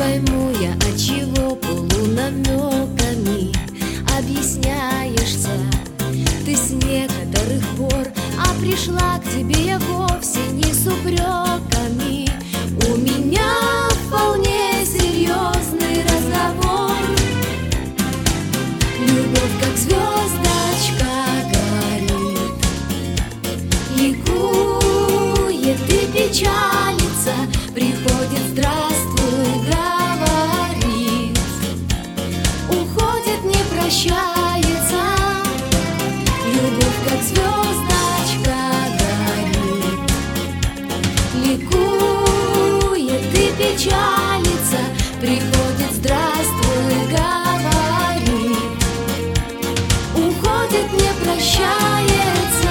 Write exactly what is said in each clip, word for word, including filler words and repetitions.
пойму я, отчего полунамеками объясняешься ты с некоторых пор, а пришла к тебе я вовсе не с упреками. У меня вполне серьезный разговор. Любовь, как звездочка, горит, ликует и печалится, приходит, здравствуй, говорит, уходит, не прощается. Любовь, как звездочка, горит, ликует и печалится, приходит, здравствуй, говорит, уходит, не прощается.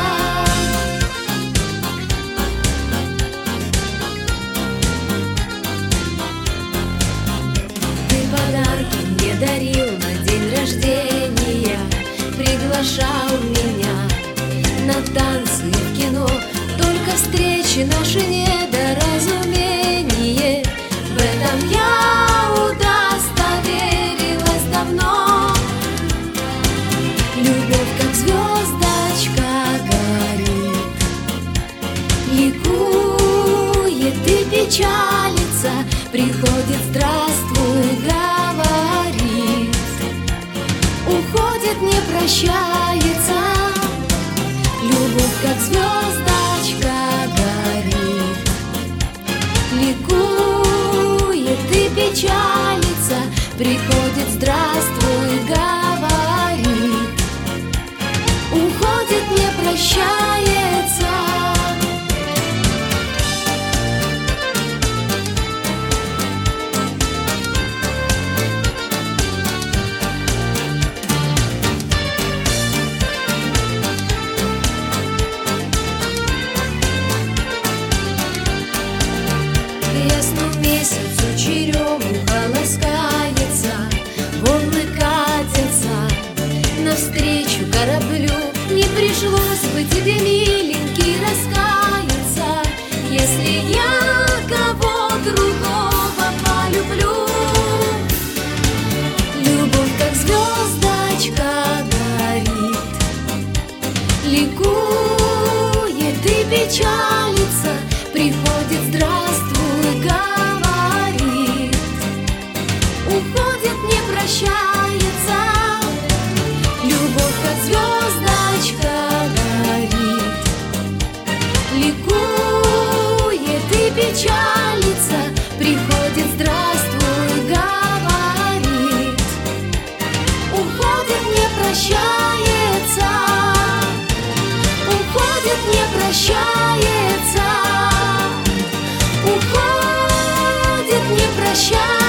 Ты подарки мне дарил на день рождения, приглашал меня на танцы в кино. Только встречи наши недоразумение, в этом я удостоверилась давно. Любовь, как звездочка, горит, ликует и печалится, приходит, здравствуй, говорит, уходит, не прощается. Любовь, как звездочка, горит, ликует и печалится, приходит, здравствуй, говорит, уходит, не прощается. Месяцу черемуха ласкается, волны катятся навстречу кораблю. Не пришлось бы тебе, миленький, раскаяться, если я кого другого полюблю. Любовь, как звездочка, горит, ликует и печалится, приходит, здравствуй, говорит, уходит, не прощается. Любовь, как звездочка, горит, ликует и печалится, приходит, здравствуй, говорит, уходит, не прощается. Уходит, не прощается. Уходит, не прощается.